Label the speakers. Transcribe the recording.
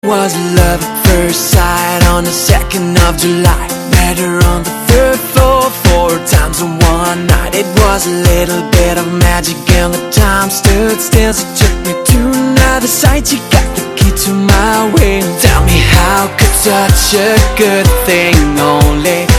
Speaker 1: Was love at first sight on the 2nd of July. Met her on the 3rd floor 4 times in one night. It was a little bit of magic and the time stood still. She took me to another side. She got the key to my will. Tell me, how could such a good thing only